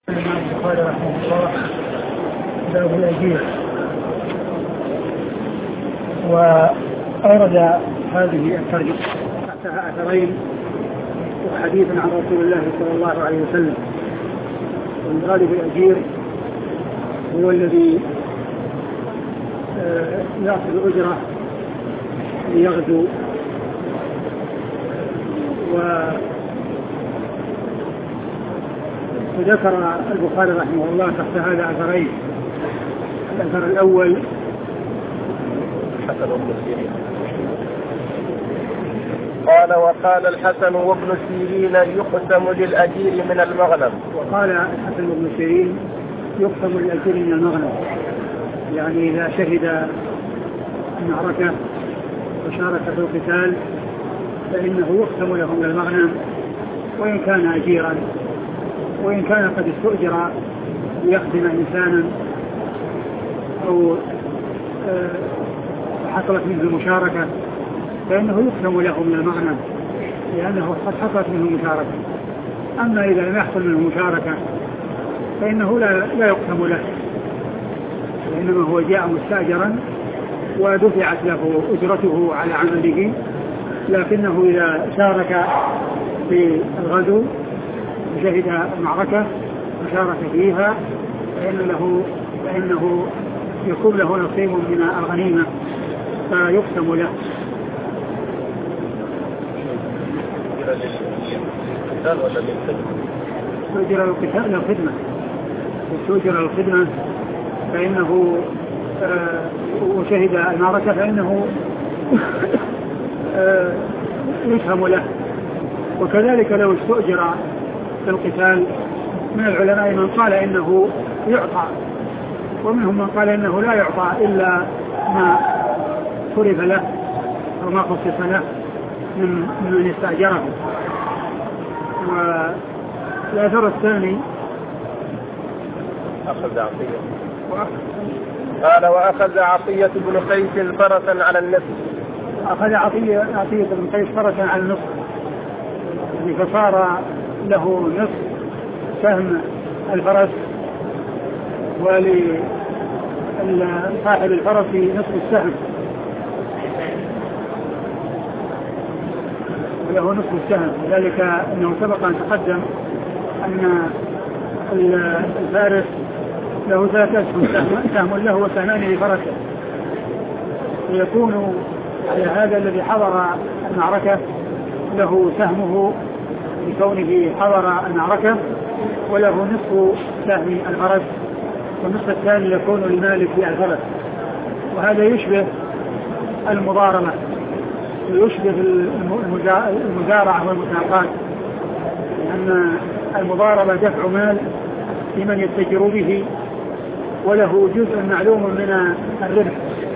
الإمام البخاري رحمه الله باب الأجير، وأورد هذه الترجمة تحتها أثرين وحديثا عن رسول الله صلى الله عليه وسلم. والمراد بالأجير هو الذي يأخذ أجرة ليغزو، وذكر البخاري رحمه الله تحت هذا أثرين. الأثر الأول حسن بن سيرين قال: وقال الحسن وابن سيرين يقسم للأجير من المغنم. وقال الحسن بن سيرين يقسم للأجير من المغنم، يعني إذا شهد المعركة وشارك في القتال فإنه يقسم له من المغنم، وإن كان أجيرا، وإن كان قد استؤجر ليخدم إنسانا أو حصلت منه المشاركة فإنه يقسم له من المغنم، لأنه قد حصلت منه المشاركة. أما إذا لم يحصل منه المشاركة فإنه لا يقسم له، وإنما هو جاء مستأجرا ودفعت له أجرته على عمله، لكنه إذا شارك في الغزو وشهد المعركة وشارك فيها فإنه يكون له نصيب من الغنيمة فيقسم له. استؤجر للخدمة، استؤجر للخدمة فإنه وشهد المعركة فإنه يسهم له. وكذلك لو استؤجر في القتال، من العلماء من قال إنه يعطى، ومنهم من قال إنه لا يعطى إلا ما فرض له أو ما خصص له من استأجره. والأثر الثاني أخذ عطية. قال: وأخذ عطية بن قيس فرسا على النصف. أخذ عطية بن قيس فرسا على النصف، يعني فصار له نصف سهم الفرس، ولصاحب الفرس نصف السهم، وله نصف السهم. ذلك أنه سبق أن تقدم أن الفارس له 3 أسهم، سهم له وسهمان لفرسه، ويكون على هذا الذي حضر المعركة له سهمه بكونه حضر المعركة، وله نصف سهم الفرس، والنصف الثاني يكون لمالك الفرس. وهذا يشبه المضاربة ويشبه المزارعة والمساقات، لأن المضاربة دفع مال لمن يتجر به وله جزء معلوم من الربح،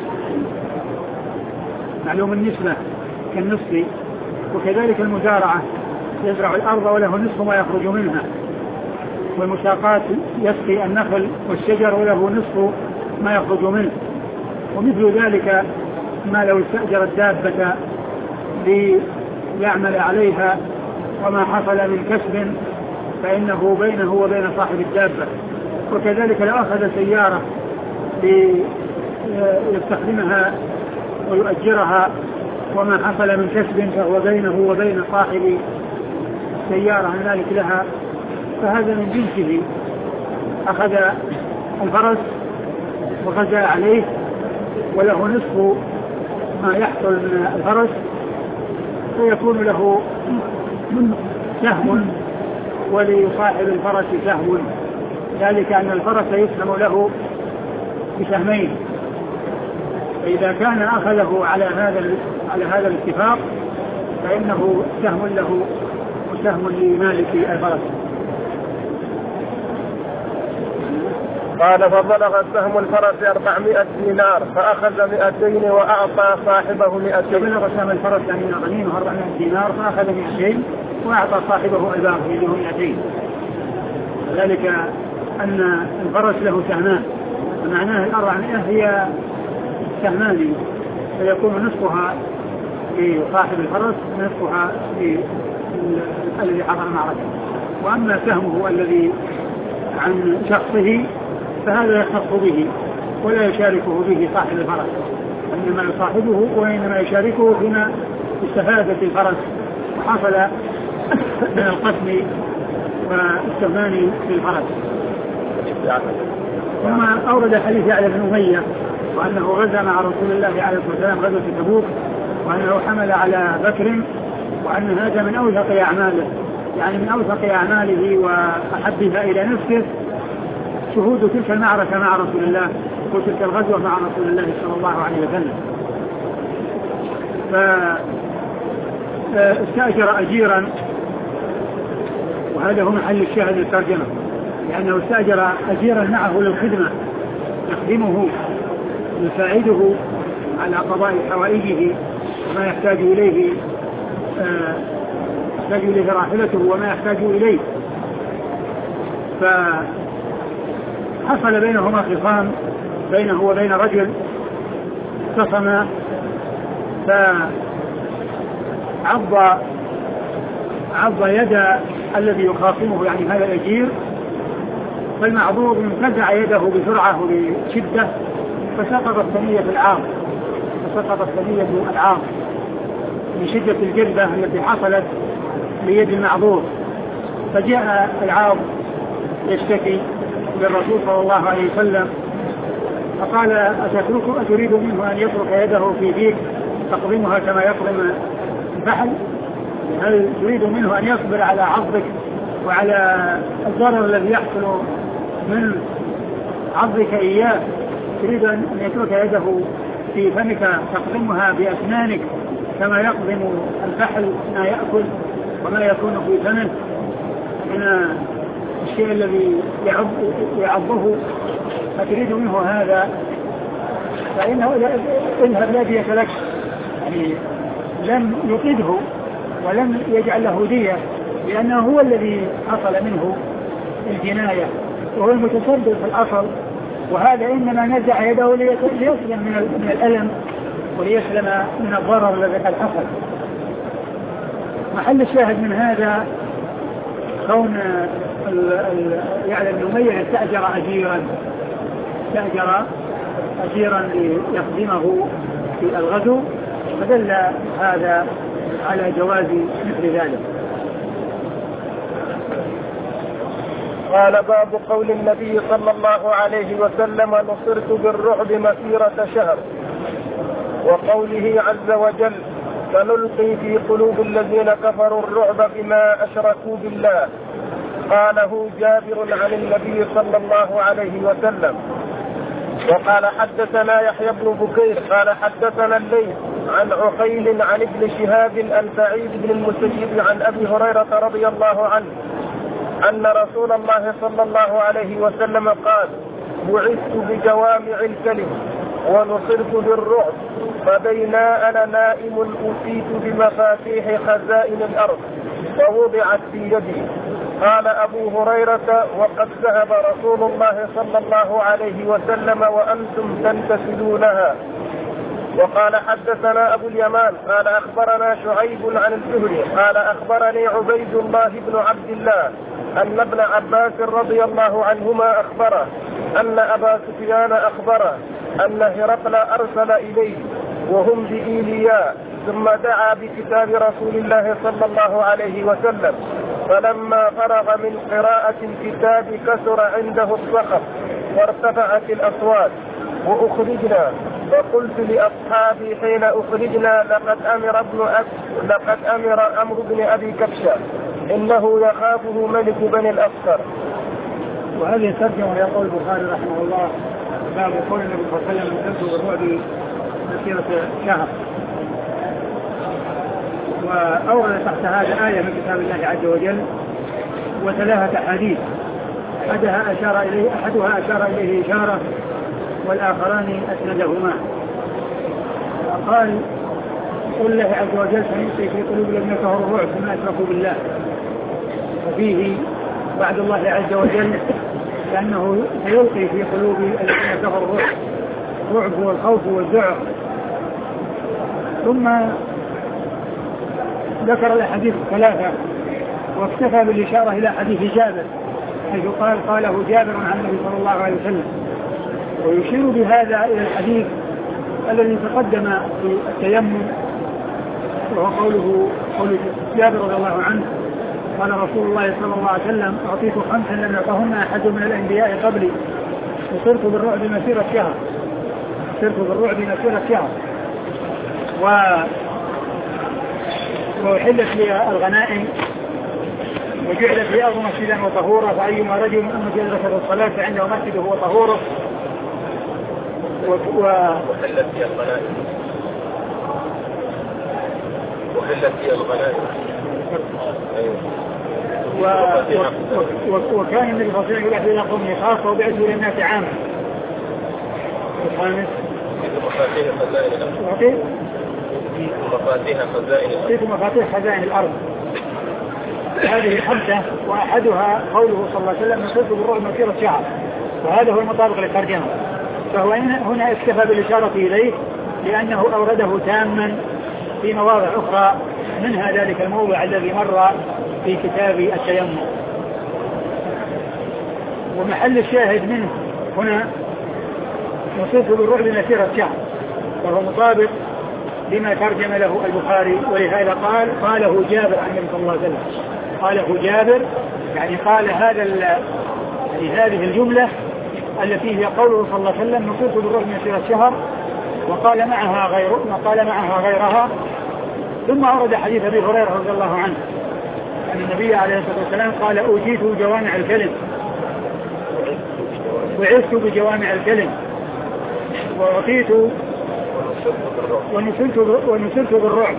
معلوم النسبة كالنصف. وكذلك المزارعة يزرع الأرض وله نصف ما يخرج منها، والمساقات يسقي النخل والشجر وله نصف ما يخرج منه. ومثل ذلك ما لو استأجر الدابة ليعمل عليها وما حصل من كسب فإنه بينه وبين صاحب الدابة. وكذلك لو أخذ سيارة ليستخدمها ويؤجرها وما حصل من كسب فهو بينه وبين صاحب سيارة المالك لها، فهذا من جنسه. أخذ الفرس وغزا عليه وله نصف ما يحصل من الفرس، فيكون له سهم ولصاحب الفرس سهم، ذلك أن الفرس يسهم له بسهمين. فإذا كان أخذه على هذا الاتفاق فإنه سهم له وسهم لمالك الفرس. قال: فبلغ سهم الفرس 400 دينار فأخذ 200 وأعطى صاحبه 200. فبلغ سهم الفرس يعني غنيمه 400 دينار فأخذ 200 وأعطى صاحبه الباقي اللي هو 200. ذلك أن الفرس له سهمان، ومعناه 400 هي سهمان، فيكون نصفها لصاحب الفرس ونصفها الذي حضر المعركة. وأما سهمه الذي عن شخصه فهذا يختص به ولا يشاركه به صاحب الفرس، إنما يصاحبه وإنما يشاركه فيما استفادت الفرس وحصل من القتل واستغنان بالفرس. ثم أورد حديث يعلى بن أمية وأنه غزا مع رسول الله عليه الصلاة والسلام غزوة تبوك وأنه حمل على بكر وأن هذا من أوثق أعماله، يعني من أوثق أعماله وأحبها إلى نفسه شهود تلك المعركة مع رسول الله وتلك الغزوة مع رسول الله صلى الله عليه وسلم. فاستأجر أجيرا، وهذا هو محل الشاهد للترجمة، لأنه استأجر أجيرا معه للخدمة يخدمه يساعده على قضاء حوائجه وما يحتاج إليه راحلته وما يحتاج إليه. فحصل بينهما خصام بينه وبين رجل خصم، فعض يد الذي يخاصمه يعني هذا الأجير، فالمعضوض انتزع يده بسرعة وبشدة فسقطت ثنية العاض من شدة الجلبة التي حصلت ليد المعضوض. فجاء العاض يشتكي للرسول صلى الله عليه وسلم فقال أتريد منه أن يترك يده في فيك تقضمها كما يقضم الفحل؟ هل تريد منه أن يصبر على عضك وعلى الضرر الذي يحصل من عضك إياه؟ تريد أن يترك يده في فمك تقضمها بأسنانك كما يقضم الفحل ما يأكل وما يكون في فمه من الشيء الذي يعضه؟ فتريد منه هذا؟ فإنه اذهب لا دية لك، يعني لم يقده ولم يجعل له دية لأنه هو الذي حصل منه الجناية وهو المتسبب في الأصل، وهذا إنما نزع يده ليسلم من الألم وليسلم من الضرر الذي قد حصل. محل الشاهد من هذا كون يعلى بن أمية استأجر أجيرا ليخدمه في الغزو، فدل هذا على جواز مثل ذلك. قال باب قول النبي صلى الله عليه وسلم نصرت بالرعب مسيرة شهر، وقوله عز وجل سنلقي في قلوب الذين كفروا الرعب بما أشركوا بالله. قاله جابر عن النبي صلى الله عليه وسلم. وقال حدثنا يحيى بن بكير قال حدثنا الليث عن عقيل عن ابن شهاب عن سعيد بن المسيب عن أبي هريرة رضي الله عنه أن رسول الله صلى الله عليه وسلم قال بعثت بجوامع الكلم ونصرت بالرعب، فبينا أنا نائم أتيت بمفاتيح خزائن الأرض فوضعت في يدي. قال أبو هريرة وقد ذهب رسول الله صلى الله عليه وسلم وأنتم تنتسلونها. وقال حدثنا أبو اليمان قال أخبرنا شعيب عن الزهري قال أخبرني عبيد الله بن عبد الله أن ابن عباس رضي الله عنهما أخبره أن أبا سفيان أخبره أن هرقل أرسل إليه وهم بإيلياء، ثم دعا بكتاب رسول الله صلى الله عليه وسلم، فلما فرغ من قراءة الكتاب كثر عنده الصخب وارتفعت الأصوات وأخرجنا، فقلت لأصحابي حين أخرجنا لقد أمر عمرو بن أبي كبشة إنه يخافه ملك بني الأصفر. وهذه ترجمة يقول البخاري رحمه الله باب قول النبي صلى الله عليه وسلم نصرت بالرعب مسيرة شهر. وأورد تحت هذا آية من كتاب الله عز وجل وثلاثة أحاديث أحدها أشار إليه إشارة والآخران أسندهما. قال قل الله عز وجل سنلقي في قلوب الذين كفروا الرعب بما أشركوا بالله، وفيه بعد الله عز وجل لأنه سيلقي في قلوب الذين كفروا الرعب والخوف والذعر. ثم ذكر الأحاديث الثلاثة واكتفى بالإشارة إلى حديث جابر حيث قاله جابر عن النبي صلى الله عليه وسلم. ويشير بهذا إلى الحديث الذي تقدم في التيمم، وهو قول جابر رضي الله عنه قال رسول الله صلى الله عليه وسلم: أعطيت 5 لم يعطهن أحد من الأنبياء قبلي، وصرت بالرعب مسيرة شهر، وأحلت لي الغنائم، وجعلت لي أرض مسجدا وطهورا، فأيما رجل من أمتي أدركه الصلاة فعنده مسجده وطهوره. وحلت لي الغنائم. وكان النبي صلى الله عليه وسلم يبعث إلى قومه خاصة وبعث إلى الناس عامة. الخامس مفاتيح خزائن الأرض. هذه 5، وأحدها قوله صلى الله عليه وسلم: نصرت بالرعب مسيرة شهر، وهذا هو المطابق للترجمة. فهو هنا اكتفى بالإشارة إليه لأنه أورده تاما في مواضع أخرى، منها ذلك الموضع الذي مر في كتاب التيمم. ومحل الشاهد منه هنا نصرت بالرعب مسيرة شهر، وهو مطابق لما ترجم له البخاري، ولهذا قاله جابر عن النبي صلى الله عليه وسلم. قاله جابر يعني قال هذه الجملة التي هي قوله صلى الله عليه وسلم: نصرت بالرعب مسيرة شهر، وقال معها غيرها. ثم أورد حديث أبي هريرة رضي الله عنه أن النبي عليه الصلاة والسلام قال: أوتيت جوامع الكلم، وعزت بجوامع الكلم، وأعطيت ونسلت بالرعب،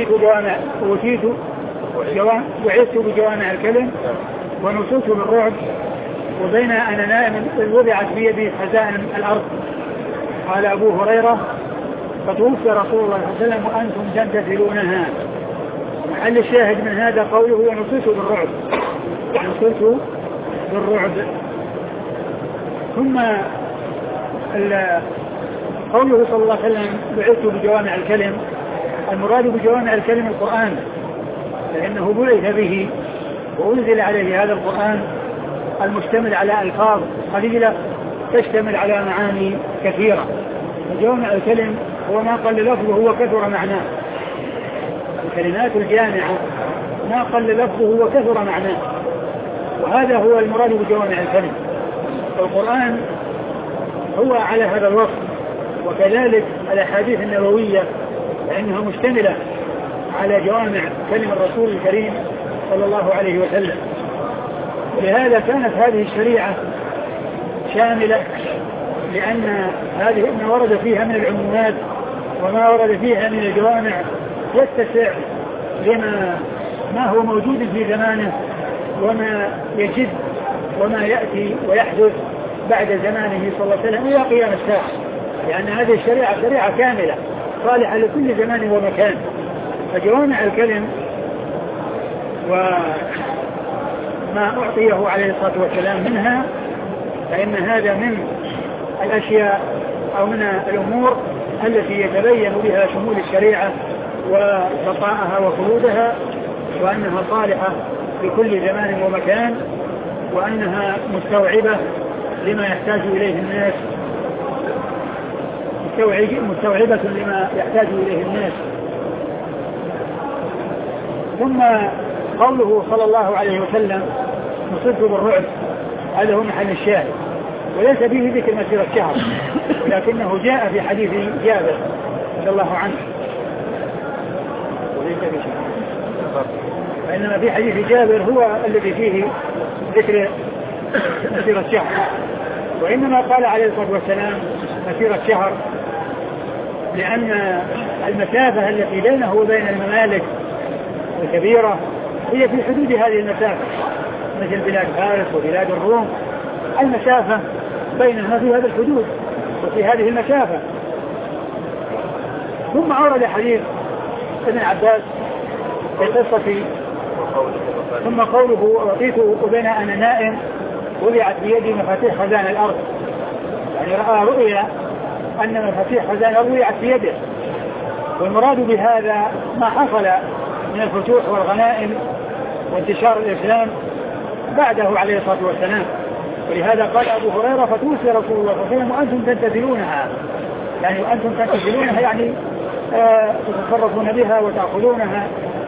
وعزت بجوامع الكلم ونسلت بالرعب، وبين أنا نائم وضعت بيدي خزائن الأرض. قال أبو هريرة: فتوفي رسول الله صلى الله عليه وسلم وأنتم تمتثلونها. محل الشاهد من هذا قوله: ونسلت بالرعب. ثم قوله صلى الله عليه وسلم: بعثت بجوامع الكلم، المراد بجوامع الكلم القرآن، لأنه بعث به وأنزل عليه هذا القرآن المشتمل على ألفاظ قليلة تشتمل على معاني كثيرة. وجوامع الكلم هو ما قل لفظه وكثر معناه، الكلمات الجامعة ما قل لفظه وكثر معناه، وهذا هو المراد بجوامع الكلم. القرآن هو على هذا الوصف، وكذلك الأحاديث النبوية فإنها مشتملة على جوامع كلم الرسول الكريم صلى الله عليه وسلم. ولهذا كانت هذه الشريعة شاملة، لأن هذه ما ورد فيها من العمومات وما ورد فيها من الجوامع يتسع لما ما هو موجود في زمانه وما يجد وما يأتي ويحدث بعد زمانه صلى الله عليه وسلم إلى قيام الساعة، لأن هذه الشريعة شريعة كاملة صالحة لكل زمان ومكان. فجوامع الكلم وما أعطيه عليه الصلاة والسلام منها، فإن هذا من الأشياء أو من الأمور التي يتبين بها شمول الشريعة وبقائها وخلودها، وأنها صالحة لكل زمان ومكان، وأنها مستوعبة لما يحتاج إليه الناس، مستوعبة لما يحتاج إليه الناس. ثم قوله صلى الله عليه وسلم: نصرت بالرعب، هذا هو محل الشاهد، وليس به ذكر مسيرة شهر، لكنه جاء في حديث جابر رضي الله عنه، وليس بشيء، فإنما في حديث جابر هو الذي فيه ذكر مسيرة شهر. وإنما قال عليه الصلاة والسلام مسيرة شهر لأن المسافة التي بينه وبين الممالك الكبيرة هي في حدود هذه المسافة، مثل بلاد فارس وبلاد الروم، المسافة بينها في هذا الحدود وفي هذه المسافة. ثم أورد حديث ابن عباس في قصة، ثم قوله: أعطيت وبين أنا نائم وضعت بيدي مفاتيح خزائن الأرض، يعني رأى رؤيا أن مفاتيح خزائن الأرض وضعت بيده. والمراد بهذا ما حصل من الفتوح والغنائم وانتشار الإسلام بعده عليه الصلاة والسلام. ولهذا قال أبو هريرة فتوفي رسول الله صلى الله عليه وسلم وأنتم تنتظرونها، يعني وأنتم تنتظرونها يعني تتصرفون بها وتأخذونها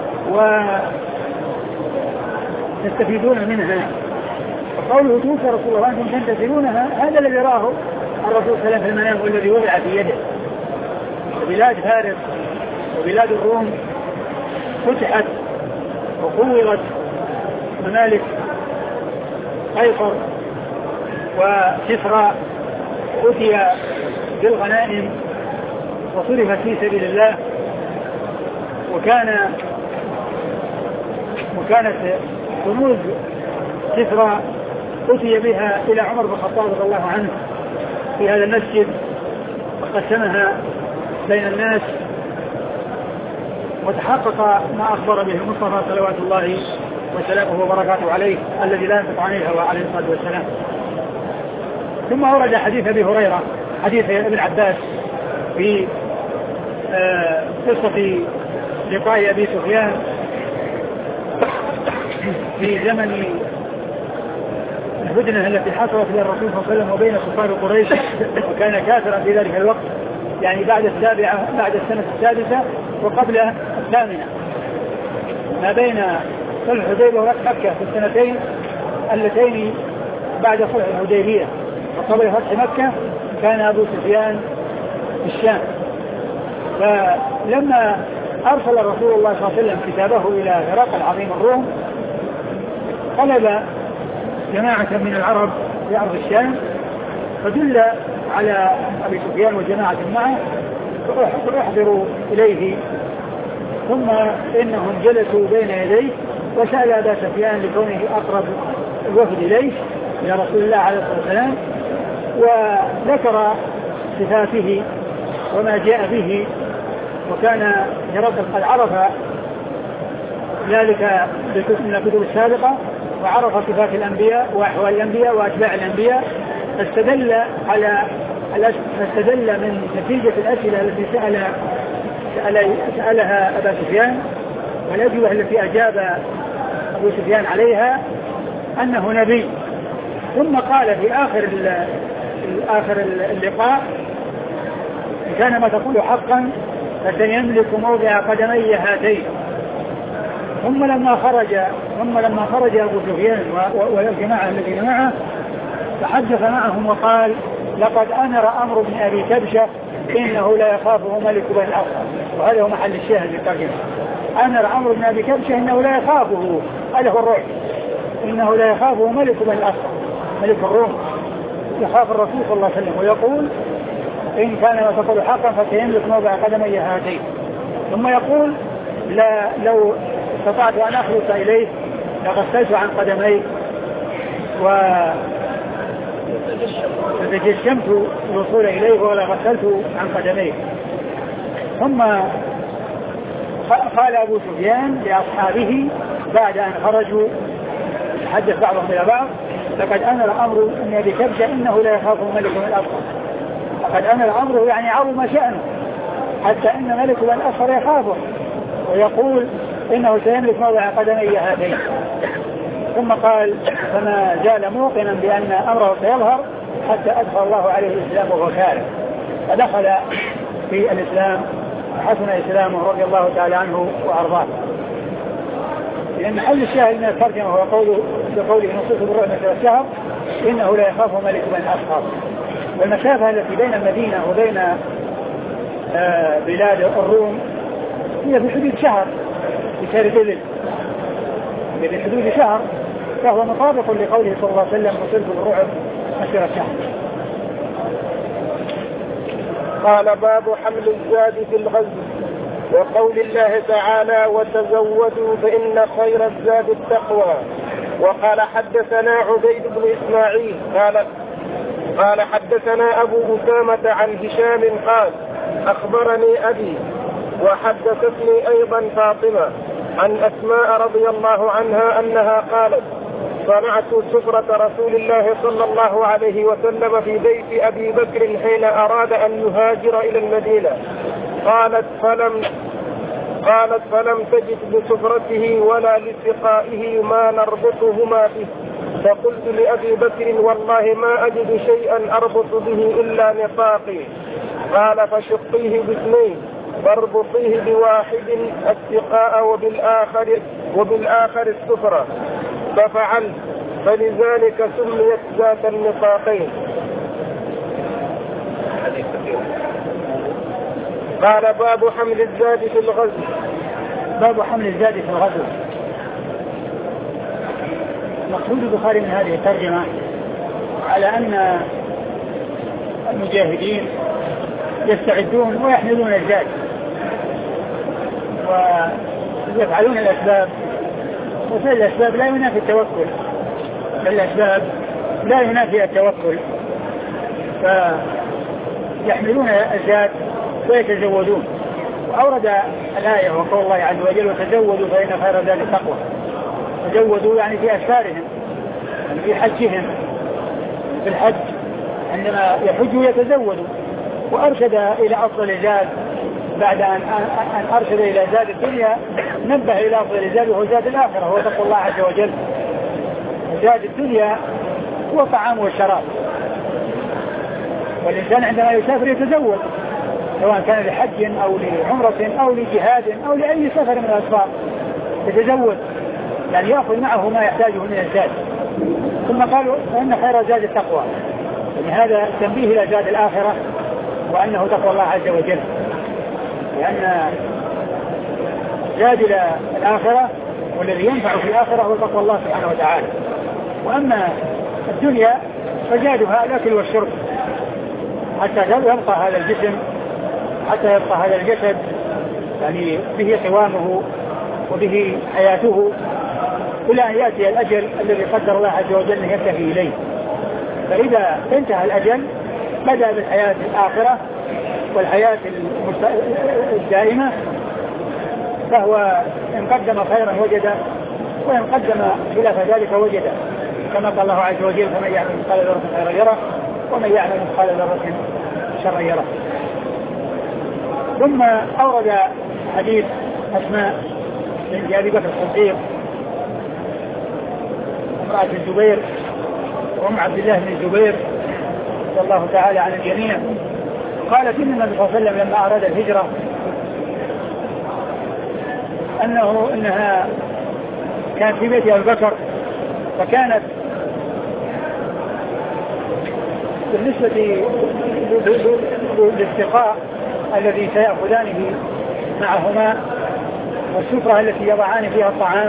وتستفيدون منها. فقوله توفي رسول الله وأنتم تنتظرونها هذا الذي راه الرسول صلى الله عليه وسلم في المنام والذي وضع في يده. وبلاد فارس وبلاد الروم فتحت وقوّرت ممالك قيصر وكسرى، أتي بالغنائم وصرفت في سبيل الله، وكانت كنوز كسرى أتي بها إلى عمر بن الخطاب رضي الله عنه في هذا المسجد وقسمها بين الناس، وتحقق ما أخبر به المصطفى صلوات الله وسلامه وبركاته عليه الذي لا ينطق عن الهوى عليه الصلاة والسلام. ثم ورد حديث أبي هريرة حديث ابن عباس في قصة لقاء أبي سفيان في زمن الهدنة التي حصلت بين الرسول صلى الله عليه وسلم وبين كفار قريش، وكان كافرا في ذلك الوقت، يعني بعد السنة السادسة وقبل الثامنة، ما بين صلح الحديبية وفتح مكة في السنتين اللتين بعد صلح الحديبية وقبل فتح مكة كان أبو سفيان في الشام. فلما أرسل رسول الله صلى الله عليه وسلم كتابه إلى هرقل عظيم الروم طلب جماعة من العرب في أرض الشام، فدل على أبي سفيان وجماعة معه فأحضروا إليه، ثم إنهم جلسوا بين يديه وسأل أبا سفيان لكونه أقرب الوفد إليه إلى رسول الله عليه الصلاة والسلام، وذكر صفاته وما جاء به، وكان هرقل قد عرف ذلك من الكتب السابقة وعرف صفات الأنبياء وأحوال الأنبياء وأتباع الأنبياء، فاستدل من نتيجة الأسئلة التي سألها أبا سفيان والأجوبة التي أجاب أبو سفيان عليها أنه نبي. ثم قال في آخر اللقاء إن كان ما تقول حقا فسيملك موضع قدمي هاتين. ثم لما خرج أبو سفيان والجماعة الذين معه تحدث معهم وقال لقد أمر أمر بن أبي كبشة إنه لا يخافه ملك بني الأصفر، وهذا هو محل الشاهد للترجمة. أمر أمر بن أبي كبشة إنه لا يخافه، هذا هو الرعب، إنه لا يخافه ملك بني الأصفر ملك الروم، يخاف الرسول صلى الله عليه وسلم، ويقول إن كان ما تقول حقا فسيملك موضع قدمي هاتين. ثم يقول لو استطعت أن أخلص إليه لغسلت عن قدمي وتجشمت الوصول إليه ولا غسلت عن قدميه. ثم قال أبو سفيان لأصحابه بعد أن خرجوا حدث بعضهم إلى بعض لقد أمر أمر أن أبي كبشة إنه لا يخافه ملك بني الأصفر. لقد أمر أمره يعني عظم شأنه حتى إن ملك بني الأصفر يخافه ويقول إنه سيملك موضع قدمي هاتين. ثم قال فما زال موقنا بأن أمره سيظهر حتى أدخل الله عليه الإسلام وهو كاره، فدخل في الإسلام وحسن إسلامه رضي الله تعالى عنه وأرضاه. لأن محل الشاهد من الترجمة هو بقوله نصيص بالرعب مثل الشهر إنه لا يخاف ملك بني الأصفر. والمسافة التي بين المدينة وبين بلاد الروم هي في حدود شهر بشهر ذلك، في حدود شهر، فهو مطابق لقوله صلى الله عليه وسلم نصيص بالرعب مثل الشهر. قال باب حمل الزاد في الغزو، وقول الله تعالى وتزودوا فإن خير الزاد التقوى. وقال حدثنا عبيد بن إسماعيل قال حدثنا أبو أسامة عن هشام قال أخبرني أبي وحدثتني أيضا فاطمة عن أسماء رضي الله عنها أنها قالت صنعت سفرة رسول الله صلى الله عليه وسلم في بيت أبي بكر حين أراد أن يهاجر إلى المدينة. قالت فلم تجد لسفرته ولا لسقائه ما نربطهما به فقلت لأبي بكر والله ما أجد شيئا أربط به إلا نطاقي. قال فشقيه باثنين فاربطيه بواحد السقاء وبالآخر السفرة. ففعلت فلذلك سميت ذات النطاقين. قال باب حمل الزاد في الغزو. باب حمل الزاد في الغزو. مقصود البخاري من هذه الترجمة على أن المجاهدين يستعدون ويحملون الزاد ويفعلون الأسباب، وفي الأسباب لا ينافي التوكل، الأسباب لا ينافي التوكل، فيحملون الزاد ويتزودون. وأورد الآية وقول الله عز وجل وتزودوا فإن خير الزاد التقوى. تزودوا يعني في أسفارهم، يعني في حجهم، في الحج عندما يحجوا يتزودوا. وأرشد إلى أفضل الزاد بعد أن أرشد إلى زاد الدنيا نبه إلى أفضل الزاد وهو زاد الآخرة، هو تقوى الله عز وجل. زاد الدنيا هو الطعام والشراب، والإنسان عندما يسافر يتزود سواء كان لحج أو لعمرة أو لجهاد أو لأي سفر من الأسفار يتزود، يعني يأخذ معه ما يحتاجه من الزاد. ثم قالوا فإن خير زاد التقوى، يعني هذا تنبيه إلى زاد الآخرة وأنه تقوى الله عز وجل، لأن زاد إلى الآخرة والذي ينفع في الآخرة هو تقوى الله سبحانه وتعالى. وأما الدنيا فزادها الأكل والشرب حتى يبقى هذا الجسم، حتى يبقى هذا الجسد يعني به قوامه وبه حياته إلى أن يأتي الأجل الذي قدر الله عز وجل أن ينتهي إليه. فإذا انتهى الأجل بدأ بالحياة الآخرة والحياة الدائمة، فهو إن قدم خيرا وجده وإن قدم خلاف ذلك وجده، كما قال الله عز وجل فمن يعمل مثقال ذرة خيرا يره ومن يعمل مثقال ذرة شرا يره. ثم أورد حديث أسماء بنت أبي بكر الصديق امرأة الزبير وأم عبد الله بن الزبير رضي الله تعالى عن الجميع، قالت إن النبي صلى الله عليه وسلم لما أراد الهجرة إنها كانت في بيت أبي بكر، فكانت بالنسبة للسقاء الذي سيأخذانه معهما والسفرة التي يضعان فيها الطعام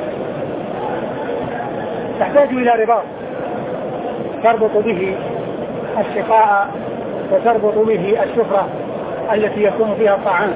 تحتاج إلى رباط تربط به السقاء وتربط به السفرة التي يكون فيها الطعام،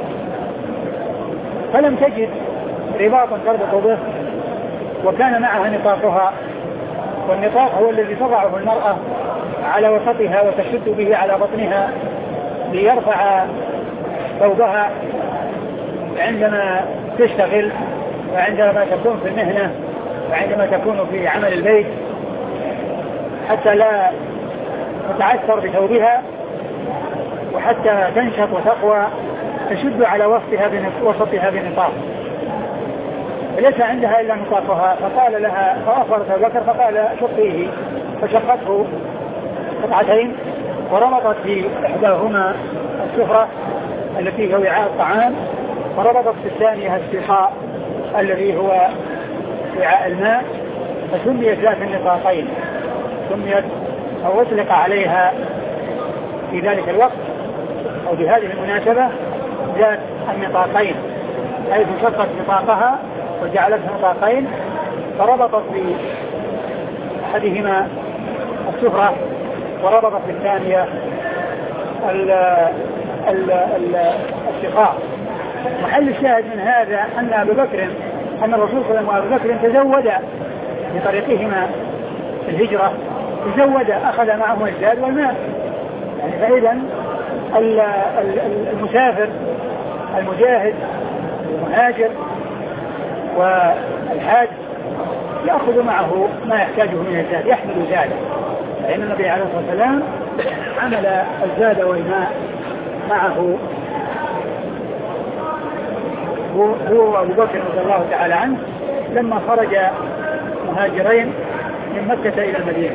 فلم تجد رباطا تربط به، وكان معها نطاقها، والنطاق هو الذي تضعه المرأة على وسطها وتشد به على بطنها ليرفع ثوبها عندما تشتغل وعندما تكون في المهنة وعندما تكون في عمل البيت، حتى لا تتعثر بثوبها وحتى تنشط وتقوى، تشد على وسطها بنطاق، ليس عندها إلا نطاقها. فقال لها فأخبرت أبو بكر فقال شقيه، فشقته قطعتين وربطت في إحداهما السفرة التي هي وعاء الطعام، وربطت في الثانية السقاء الذي هو وعاء الماء، فسميت ذات النطاقين، سميت أو أطلق عليها في ذلك الوقت أو بهذه المناسبة ذات النطاقين، حيث شقت نطاقها وجعلتها نطاقين، فربطت في أحدهما السفرة وربطت في الثانية السقاء. محل الشاهد من هذا أن الرسول صلى الله عليه وسلم وأبو بكر تزود بطريقهما في الهجرة، تزود أخذ معهم الزاد والماء، يعني فإذا المسافر المجاهد المهاجر والحاج يأخذ معه ما يحتاجه من الزاد، يحمل زاده، لأن النبي عليه الصلاة والسلام عمل الزاد والماء معه هو أبو بكر رضي الله تعالى عنه لما خرج مهاجرين من مكة إلى المدينة.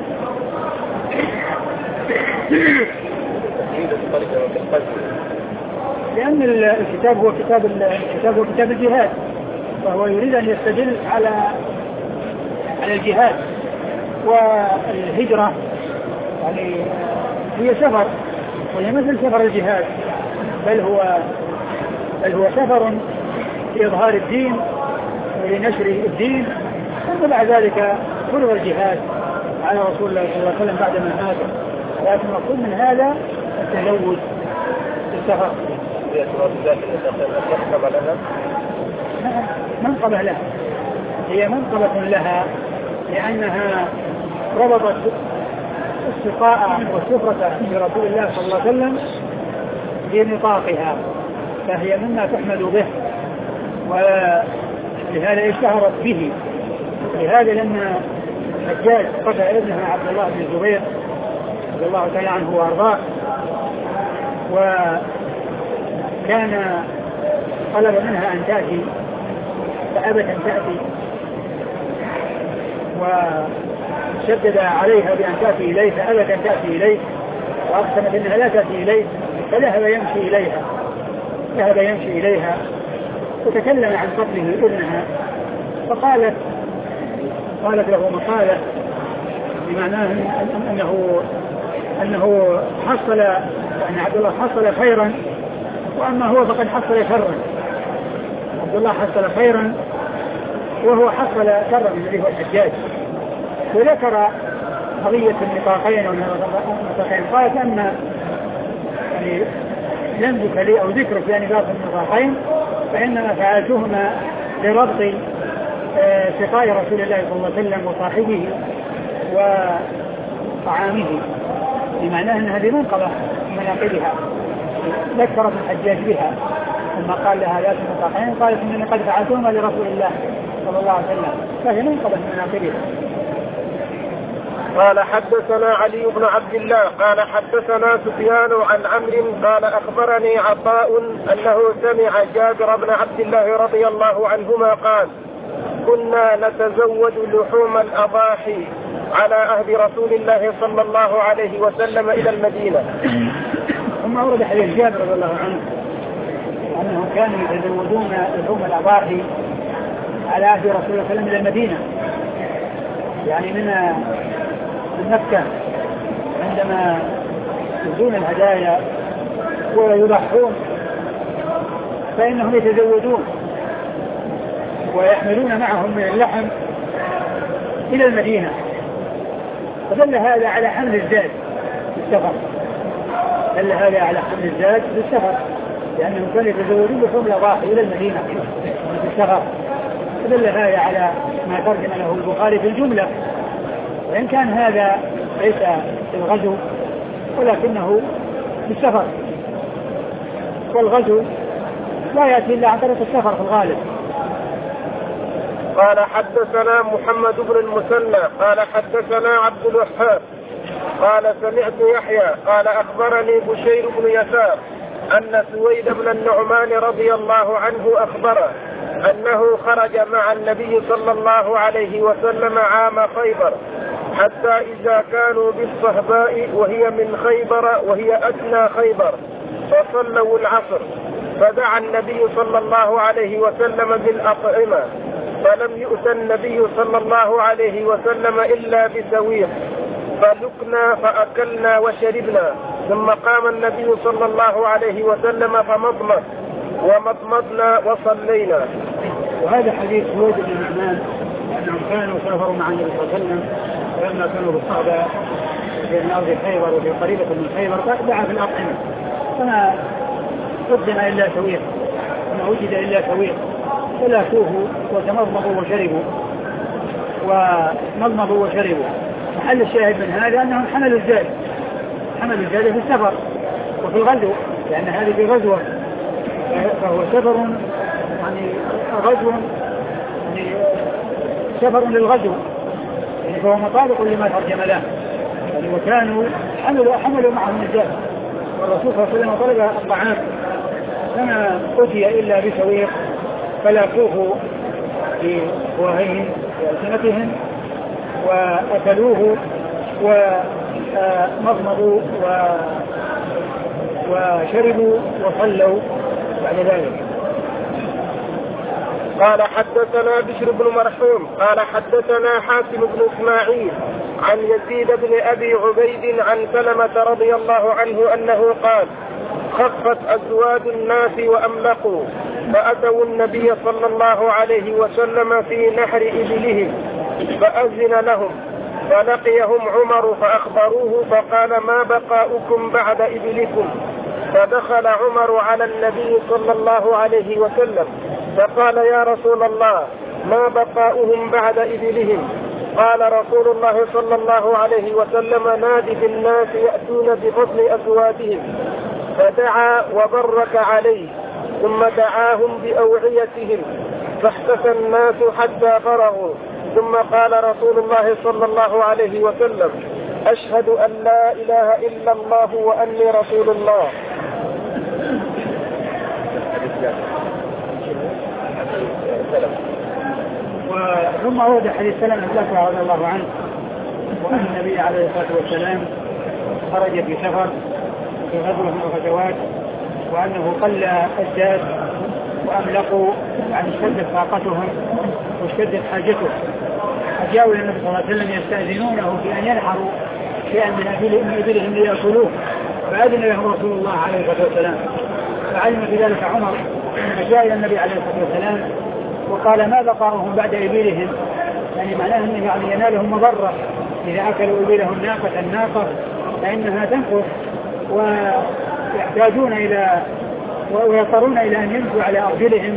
لأن الكتاب هو كتاب الجهاد، فهو يريد أن يستدل على الجهاد. والهجرة يعني هي سفر، وهي مثل سفر الجهاد، بل هو سفر لإظهار الدين ولنشر الدين. ثم بعد ذلك فرض الجهاد على رسول الله صلى الله عليه وسلم بعد ما مات. لكن المقصود من هذا التزود السفر. منقبة لها، هي منقبة لها لأنها ربطت السقاء والسفرة برسول الله صلى الله عليه وسلم بنطاقها، فهي مما تحمد به، ولهذا اشتهرت به. لهذا لما حجاج قتل ابنها عبد الله بن الزبير رضي الله تعالى عنه وارضاه، وكان طلب منها أن تأتي فأبت أن تأتي، وشدد عليها بأن تأتي إليه فأبت أن تأتي إليه، وأقسمت أنها لا تأتي إليه، فذهب يمشي إليها وتكلم عن قتله ابنها، فقالت له مقالة بمعناه أنه حصل، يعني عبد الله حصل خيرا، وأما هو فقد حصل شرا. عبد الله حصل خيرا وهو حصل شرا الذي هو الحجاج. وذكر قضية النطاقين والنطاقين، قالت أما يعني لمزك لي أو ذكرك يعني باقي النطاقين فإنما فعلتهما لربط سقاء رسول الله صلى الله عليه وسلم وصاحبه وطعامه، بمعنى أنها بمنقبة مناقبها. ذكرت الحجاج بها ثم قال لها ذات النطاقين، قالت إنني قد فعلتهما لرسول الله صلى الله عليه وسلم، فهي منقبة مناقبها. قال حدثنا علي بن عبد الله قال حدثنا سفيان عن عمرو قال أخبرني عطاء أنه سمع جابر بن عبد الله رضي الله عنهما قال كنا نتزود لحوم الأضاحي على عهد رسول الله صلى الله عليه وسلم إلى المدينة. ثم أورد حديث جابر رضي الله عنه أنهم كانوا يتزودون لحوم الأضاحي على عهد رسول الله صلى الله عليه وسلم إلى المدينة، يعني من مكة عندما يؤدون الهدايا ويضحون فإنهم يتزودون ويحملون معهم من اللحم إلى المدينة، فدل هذا على حمل الزاد بالسفر، لأنهم كانوا يتزودون بحمل الأضاحي إلى المدينة بالسفر، فدل هذا على ما ترجم له البخاري في الجملة، وإن كان هذا ليس في الغزو ولكنه في السفر، والغزو لا يأتي إلا عن طريق السفر في الغالب. قال حدثنا محمد بن المثنى قال حدثنا عبد الوهاب قال سمعت يحيى قال أخبرني بشير بن يسار أن سويد بن النعمان رضي الله عنه أخبره أنه خرج مع النبي صلى الله عليه وسلم عام خيبر حتى إذا كانوا بالصهباء وهي من خيبر وهي أدنى خيبر فصلوا العصر، فدعا النبي صلى الله عليه وسلم بالأطعمة، فلم يؤت النبي صلى الله عليه وسلم إلا بسويق، فذقنا فأكلنا وشربنا، ثم قام النبي صلى الله عليه وسلم فمضمض ومضمضنا وصلينا. وهذا حديث سويد بن النعمان أنهم كانوا سافروا مع النبي صلى الله عليه وسلم، ولما كانوا بالصحبة في أرض خيبر وفي قريبة من خيبر دعا في الأطعمة فما قدم إلا سويق، وما وجد إلا سويق، فلاكوه وتمضمضوا وشربوا. محل الشاهد من هذا أنهم حملوا الزاد في السفر وفي الغزو، لأن هذه في غزوة، فهو سفر يعني غزو يعني سفر للغزو، يعني فهو مطابق لما ترجم له يعني. وكانوا حملوا معهم الزاد، والرسول صلى الله عليه وسلم طلب الطعام فما أتي إلا بسويق، فلاكوه في أفواههم وألسنتهم وأكلوه ومضمضوا وشربوا وصلوا بعد ذلك. قال حدثنا بشر بن مرحوم قال حدثنا حاتم بن إسماعيل عن يزيد بن أبي عبيد عن سلمة رضي الله عنه أنه قال خفت أزواج الناس وأملقوا فأتوا النبي صلى الله عليه وسلم في نحر إبلهم فأذن لهم فلقيهم عمر فأخبروه فقال ما بقاؤكم بعد إبلكم؟ فدخل عمر على النبي صلى الله عليه وسلم فقال يا رسول الله ما بقاؤهم بعد إبلهم؟ قال رسول الله صلى الله عليه وسلم نادي بالناس يأتون بفضل أزواجهم فدعا وبرك عليه ثم دعاهم بأوعيتهم فاحتفى الناس حتى فرغوا ثم قال رسول الله صلى الله عليه وسلم أشهد أن لا إله إلا الله وأني رسول الله. ثم ورد حديث سلمة رضي الله عنه وأن النبي عليه الصلاة والسلام خرج في سفر في غزوة من الغزوات وأنه قل الزاد وأملقوا يعني اشتدت طاقتهم واشتدت حاجتهم فجاءوا النبي صلى الله عليه وسلم يستأذنونه في أن ينحروا شيئا من إبلهم ليأكلوه فأذن لهم رسول الله عليه الصلاة والسلام فعلم في ذلك عمر فجاء إلى النبي عليه الصلاة والسلام وقال ما بقاؤهم بعد إبلهم يعني معناه أنه يعني ينالهم مضرة إذا أكلوا إبلهم الناقة فإنها تنقص ويحتاجون إلى ويضطرون إلى أن يمشوا على أرجلهم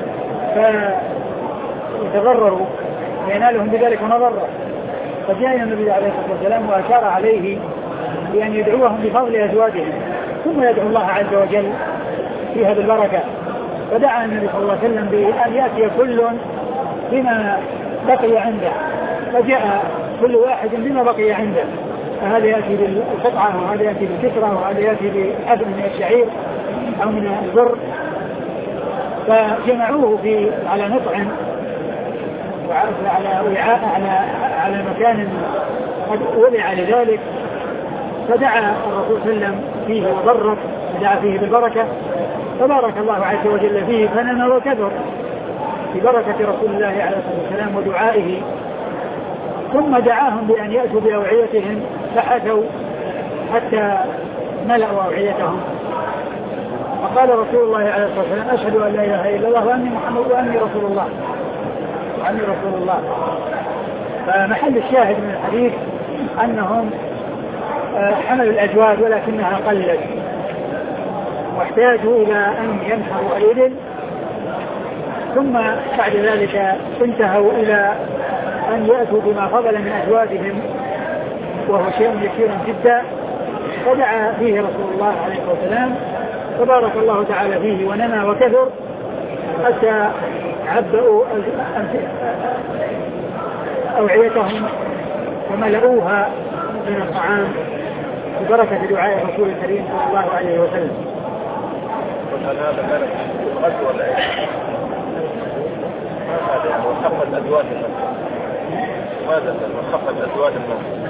فيتضرروا وينالهم بذلك مضرة فجاء النبي عليه الصلاة والسلام وأشار عليه بأن يدعوهم بفضل أزواجهم ثم يدعو الله عز وجل فيها بالبركة فدعا النبي صلى الله عليه وسلم بأن يأتي كل بما بقي عنده فجاء كل واحد بما بقي عنده فهذا يأتي بالقطعة وهذا يأتي بالكسرة وهذا يأتي بحبل من الشعير أو من البر فجمعوه على نطع وعلى وعاء على مكان قد وضع لذلك فدعا الرسول صلى الله عليه وسلم فيه وبرك ودعا فيه بالبركة فبارك الله عز وجل فيه فنمى وكبر ببركة رسول الله عليه الصلاة والسلام ودعائه ثم دعاهم بأن يأتوا بأوعيتهم فأتوا حتى ملأوا أوعيتهم فقال رسول الله عليه الصلاة والسلام أشهد أن لا إله إلا الله وأني محمد وأني رسول الله وأني رسول الله. فمحل الشاهد من الحديث أنهم حملوا الأزواج ولكنها قلت واحتاجوا إلى أن ينحروا الإبل ثم بعد ذلك انتهوا إلى أن يأتوا بما فضل من أزواجهم وهو شيء يسير جدا فدعا فيه رسول الله عليه الصلاة والسلام فبارك الله تعالى فيه ونمى وكثر حتى عبأوا أوعيتهم وملؤوها من الطعام ببركة دعاء الرسول الكريم صلى الله عليه وسلم. هذا ملك الغزو ولا ايه؟ هذا يعني وخفت أزواج الناس. ماذا وخفت أزواج الناس؟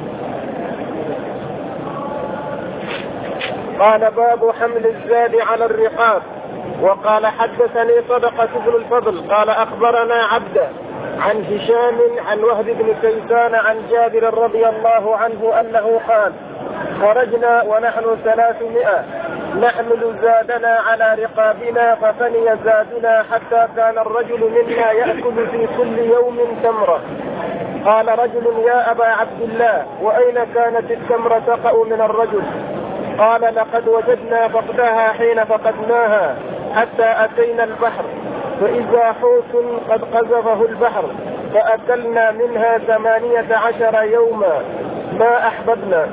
قال باب حمل الزاد على الرقاب. وقال حدثني صدقة بن الفضل قال أخبرنا عبده عن هشام عن وهب بن كيسان عن جابر رضي الله عنه أنه قال خرجنا ونحن 300 نحمل زادنا على رقابنا ففني زادنا حتى كان الرجل منا يأكل في كل يوم تمرة. قال رجل يا أبا عبد الله وأين كانت التمرة تقع من الرجل؟ قال لقد وجدنا فقدها حين فقدناها حتى أتينا البحر فإذا حوت قد قذفه البحر فأكلنا منها 18 يوما ما أحببنا.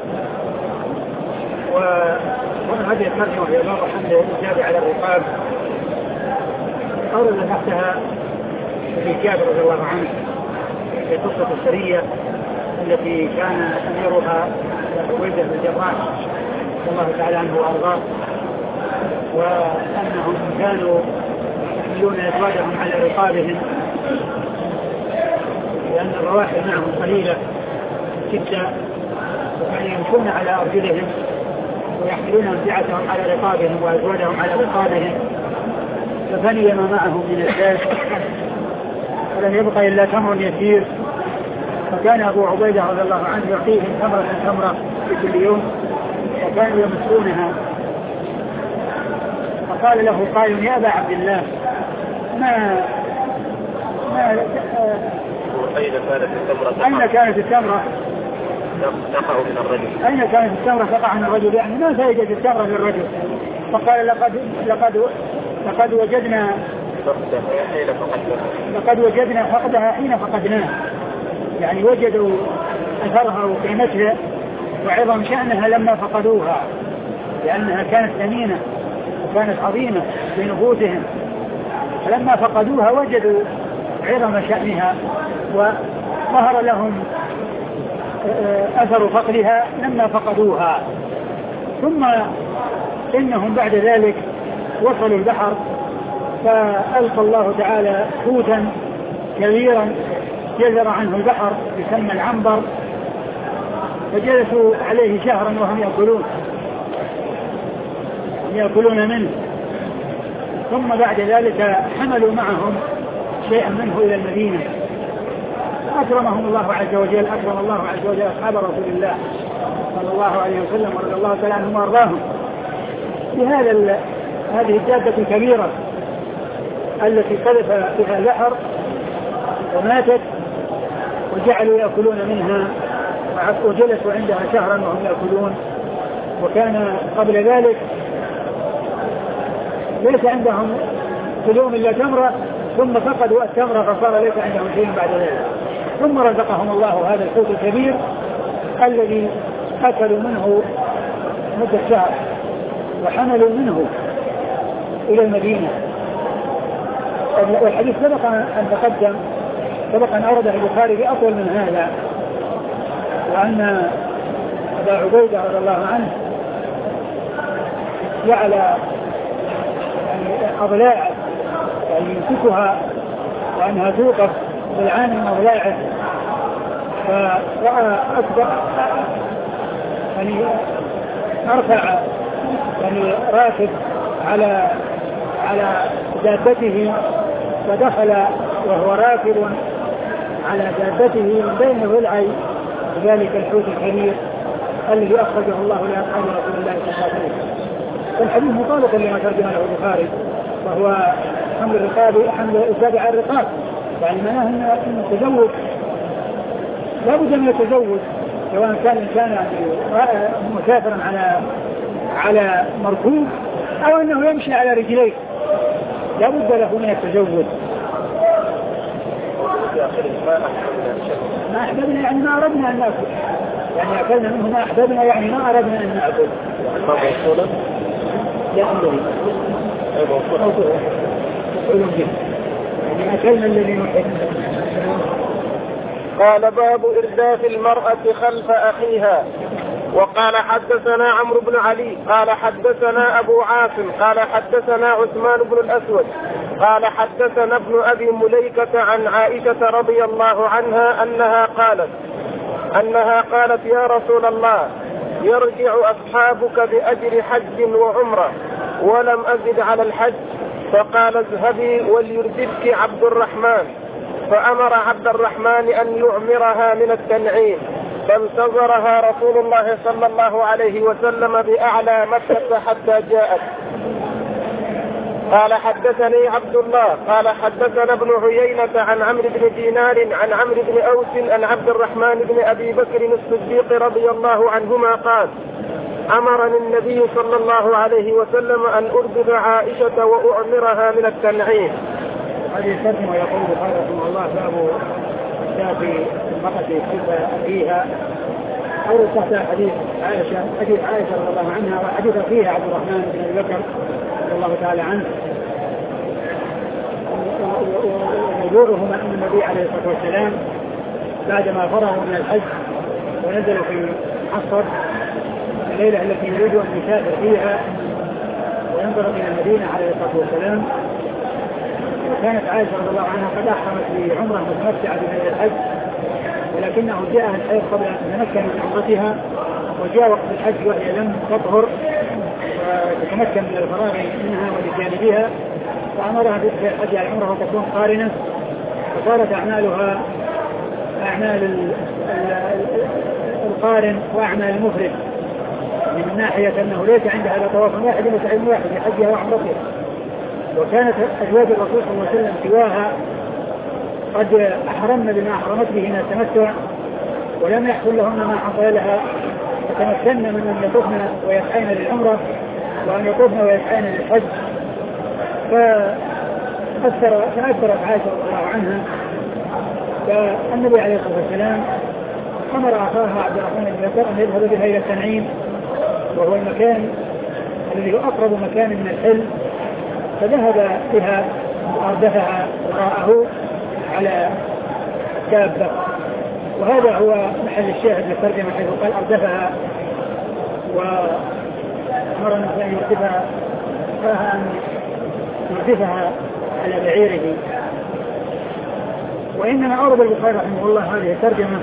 وهذه الترجمة في باب حمل الزاد على الرقاب أورد تحتها في جابر رضي الله عنه في قصة السرية التي كان أميرها عبيدة بن الجراح رضي الله تعالى عنه وأرضاه وأنهم كانوا يحملون أزواجهم على رقابهم لأن الرواحل معهم قليلة شدة، يعني يمشون على أرجلهم ويحملون أمتعتهم على رقابهم وأزواجهم على رقابهم، ففني ما معهم من الزاد ولم يبقى إلا تمر يسير. فكان أبو عبيدة رضي الله عنه يعطيهم تمرة في كل يوم وكانوا يمسونها. فقال له قائل يا أبا عبد الله أين كانت التمرة تقع من الرجل؟ أين كانت التمرة تقع من الرجل؟ يعني ما فائدة التمرة للرجل؟ فقال لقد وجدنا فقدها حين فقدناه، يعني وجدوا أثرها وقيمتها وعظم شأنها لما فقدوها، لأنها كانت ثمينة وكانت عظيمة في نفوسهم، فلما فقدوها وجدوا عظم شأنها وظهر لهم أثر فقدها لما فقدوها. ثم إنهم بعد ذلك وصلوا البحر فألقى الله تعالى حوتا كبيرا جزر عنه البحر يسمى العنبر، فجلسوا عليه شهرا وهم يأكلون منه. ثم بعد ذلك حملوا معهم شيئا منه إلى المدينة، أكرمهم الله عز وجل، أكرم الله عز وجل أصحاب رسول الله صلى الله عليه وسلم ورضي الله تعالى عنهم وأرضاهم هذه الدابة الكبيرة التي قذف بها البحر وماتت، وجعلوا يأكلون منها وجلسوا عندها شهرا وهم يأكلون. وكان قبل ذلك ليس عندهم في اليوم إلا تمرة، ثم فقدوا التمرة فصار ليس عندهم شيء بعد ذلك. ثم رزقهم الله هذا الحوت الكبير الذي أكلوا منه مدة شهر وحملوا منه إلى المدينة. والحديث سبق أن تقدم، سبق أن أورده البخاري بأطول من هذا، وأن أبا عبيدة رضي الله عنه جعل أضلاع يعني يمسكها وأنها توقف بالعين من أضلاعه، فرأى أكبر يعني أرفع يعني راكب على دابته، فدخل وهو راكب على دابته من بين ضلعي ذلك الحوت الكبير الذي أخرجه الله لأصحاب رسول الله صلى الله عليه وسلم. والحديث مطابق لما ترجمه البخاري، وهو حمل الرقاب، حمل إتابع الرقاب، يعني معناه أن التزوج لا بد من التزوج، سواء كان الإنسان مسافرا على مركوب أو أنه يمشي على رجليه، لا بد له من التزوج. ما أحببنا يعني ما أردنا أن نأكل، يعني أكلنا منه ما أحببنا يعني ما أردنا أن نأكل. لا أمري يعني أكلنا الذي نحب. قال باب إرداف المرأة خلف أخيها. وقال حدثنا عمرو بن علي قال حدثنا أبو عاصم قال حدثنا عثمان بن الأسود قال حدثنا ابن أبي مليكة عن عائشة رضي الله عنها أنها قالت يا رسول الله يرجع أصحابك بأجر حج وعمرة ولم أزد على الحج، فقال اذهبي وليردفك عبد الرحمن، فأمر عبد الرحمن أن يعمرها من التنعيم، فانتظرها رسول الله صلى الله عليه وسلم بأعلى مكة حتى جاءت. قال حدثني عبد الله قال حدثنا ابن عيينة عن عمرو بن دينار عن عمرو بن أوس عن عبد الرحمن بن أبي بكر الصديق رضي الله عنهما قال أمرني النبي صلى الله عليه وسلم أن أردف عائشة وأعمرها من التنعيم. هذه الترجمة يقول البخاري رحمه الله باب في المرأة خلف أخيها، أو تحت حديث عائشة رضي الله عنها وحديث أخيها عبد الرحمن بن أبي بكر رضي الله تعالى عنه. وموضوعهما أن النبي عليه الصلاة والسلام بعدما فرغوا من الحج ونزلوا في عصر الليلة التي يريد أن يسافر فيها وينظر إلى المدينة عليه الصلاة والسلام، وكانت عائشة رضي الله عنها قد أحرمت بعمرة متمتعة بهذا الحج، ولكنه جاء الحيض قبل أن تتمكن من عمرتها، وجاء وقت الحج وهي لم تطهر وتتمكن من الفراغ منها ولجانبها، فأمرها بإدخال الحج على العمرة وتكون قارنة، فصارت أعمالها أعمال القارن وأعمال المفرد، من ناحية أنه ليس عندها إلا طواف واحد وسعي واحد لحجها وعمرتها. وكانت أزواج الرسول صلى الله عليه وسلم سواها قد أحرمن بما أحرمت به من التمتع ولم يحصل لهن ما حصل لها، فتمكن من أن يطوفن ويسعين للعمرة وأن يطوفن ويسعين للحج. فأثرت عائشة رضي الله عنها، فالنبي عليه الصلاة والسلام أمر أخاها عبد الرحمن بن بكر أن يذهب بها إلى التنعيم، وهو المكان الذي هو أقرب مكان من الحل، فذهب بها وأردفها وراءه على دابة، وهذا هو محل الشاهد للترجمة حيث قال أردفها، وأمر النبي أن يردفها فأن يردفها على بعيره. وإنما أورد البخاري رحمه الله هذه الترجمة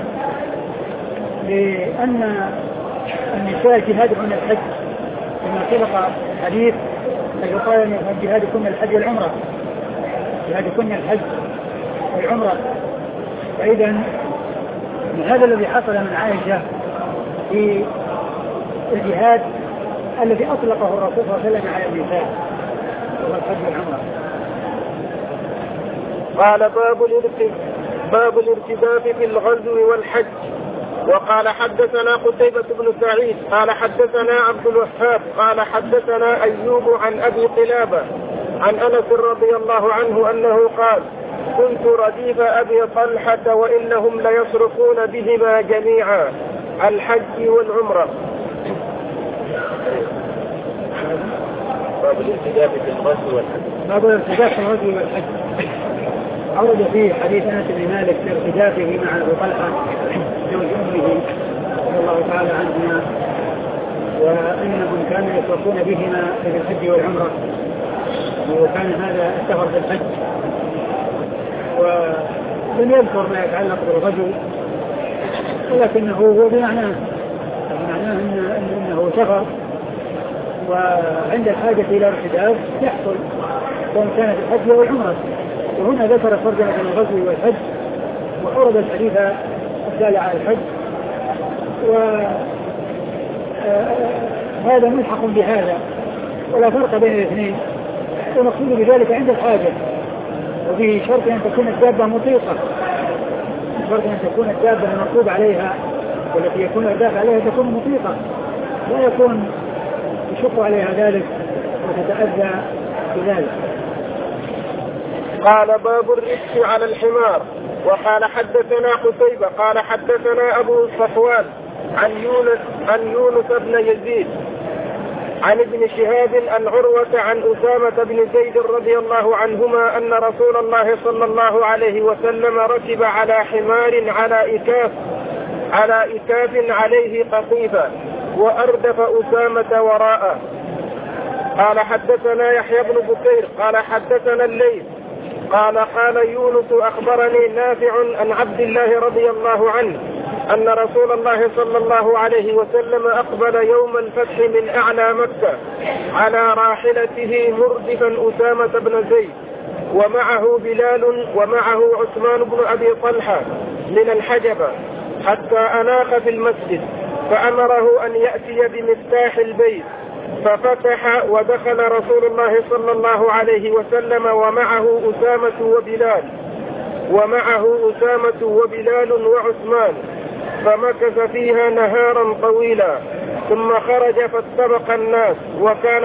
لأن النساء جهادهن الحج، كما سبق حديث يقال أن جهادكن الحج والعمرة، جهادكن الحج والعمرة. فإذا هذا الذي حصل من عائشة في الجهاد الذي أطلقه الرسول صلى الله عليه وسلم على النساء وهو الحج والعمرة. قال باب الارتداف في الغزو والحج. وقال حدثنا قتيبة بن سعيد قال حدثنا عبد الوهاب قال حدثنا أيوب عن أبي قلابة عن أنس رضي الله عنه أنه قال كنت رديف أبي طلحة وإنهم ليصرفون بهما جميعا الحج والعمرة. باب الارتداف في الغزو والحج. باب الارتداف في الغزو والحج أورد فيه حديث أنس بن مالك في ارتدافه مع أبي طلحة زوج أمه رضي الله تعالى عنهما، وأنهم كانوا يصرفون بهما في الحج والعمرة، وكان هذا السفر في الحج، ولم يذكر ما يتعلق بالغزو، ولكنه هو بمعناه أنه سفر، وعند الحاجة إلى ارتداف يحصل سواء كانت الحج والعمرة. وهنا ذكر ترجمة الغزو والحج وأورد الحديث الدال على الحج، وهذا ملحق بهذا ولا فرق بين الاثنين، ونقصد بذلك عند الحاجة، وفيه شرط أن تكون الدابة مطيقة، شرط أن تكون الدابة المركوب عليها والتي يكون الدافع عليها تكون مطيقة، لا يكون يشق عليها ذلك وتتأذى بذلك. قال باب الرفق على الحمار. وقال حدثنا قتيبة قال حدثنا أبو صفوان عن يونس بن يزيد عن ابن شهاب عن عروة عن أسامة بن زيد رضي الله عنهما أن رسول الله صلى الله عليه وسلم ركب على حمار على إكاف عليه قطيفة وأردف أسامة وراءه. قال حدثنا يحيى بن بكير قال حدثنا الليث قال يونس أخبرني نافع عن عبد الله رضي الله عنه أن رسول الله صلى الله عليه وسلم أقبل يوم الفتح من أعلى مكة على راحلته مردفا أسامة بن زيد ومعه بلال ومعه عثمان بن أبي طلحة من الحجبة حتى أناخ في المسجد، فأمره أن يأتي بمفتاح البيت، ففتح ودخل رسول الله صلى الله عليه وسلم ومعه أسامة وبلال وعثمان، فمكث فيها نهارا طويلا، ثم خرج فاستبق الناس، وكان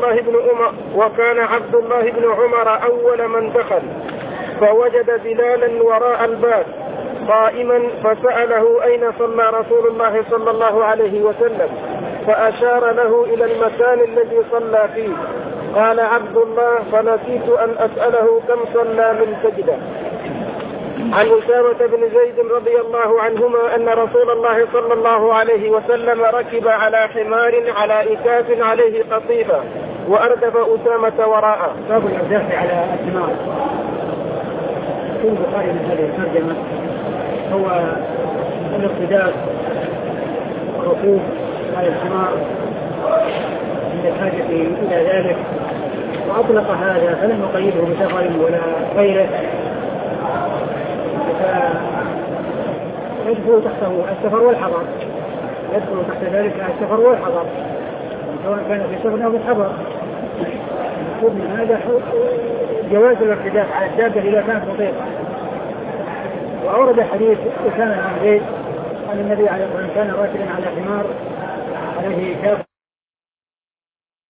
عبد الله بن عمر أول من دخل، فوجد بلالا وراء الباب قائما، فسأله أين صلى رسول الله صلى الله عليه وسلم، فأشار له إلى المكان الذي صلى فيه. قال عبد الله فنسيت أن أسأله كم صلى من سجدة. عن أسامة بن زيد رضي الله عنهما أن رسول الله صلى الله عليه وسلم ركب على حمار على إكاف عليه قطيفة وأردف أسامة وراءه. باب الإرداف على الحمار. في البخاري من هذه الترجمة هو الارتداد والركوب على الحمار عند الحاجة إلى ذلك، وأطلق هذا فلم يقيده بسفر ولا غيره، يدخل تحته السفر والحضر، يدخل تحت ذلك السفر والحضر سواء كان في سفر أو في الحضر. المقصود من هذا جواز الارتداد على الدابة إذا كانت مطيقة. وأورد حديث أسامة بن زيد عن النبي عليه الصلاة والسلام كان راكبا على حمار عليه كاف